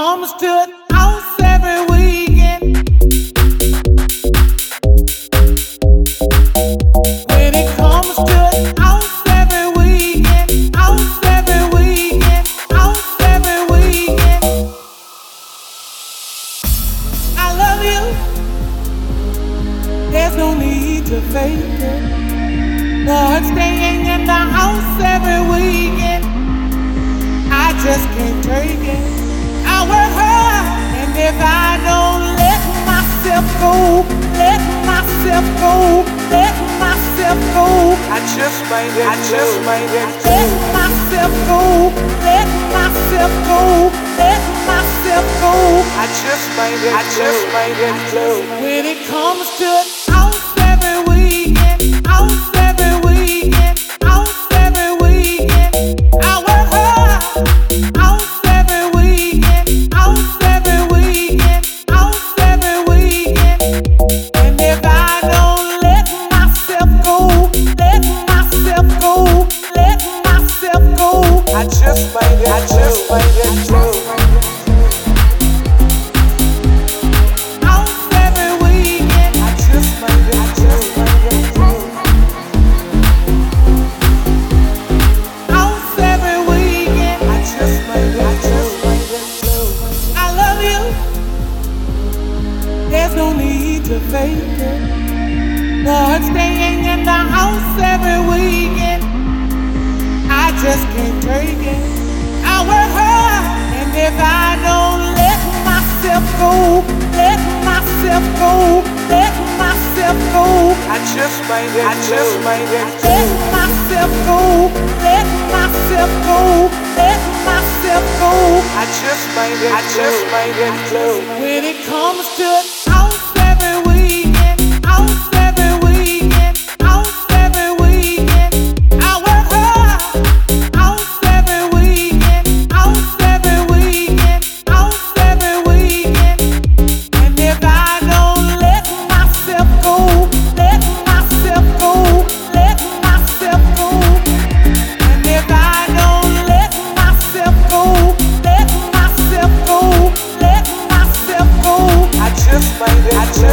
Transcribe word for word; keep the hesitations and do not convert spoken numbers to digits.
comes to the house every weekend, when it comes to the house every weekend, house every weekend, house every weekend, I love you. There's no need to fake it, but staying in the house every weekend, I just can't take it. I work hard, and if I don't let myself go, let myself go, let myself go, I just might, I just might let myself go, let myself go, let myself go, I just might, I just might let go. When it comes to the house every weekend, house every weekend, house every weekend, I work hard, house every weekend, house every weekend, house every weekend, and if I don't let myself go, let myself go, let myself go, I just might, I just might let go. There's no need to fake it, but staying in the house every weekend, I just can't take it. I work hard, and if I don't let myself go, let myself go, let myself go, I just might, I just might let myself go, let myself go, let myself go, I just might, I just might let go. When it comes to the house every weekend, house every weekend, house every weekend, I work hard, house every weekend, house every weekend, house every weekend, and if I don't let myself go, let myself go, let myself go, and if I don't let myself go, let myself go, let myself go, I just might, I just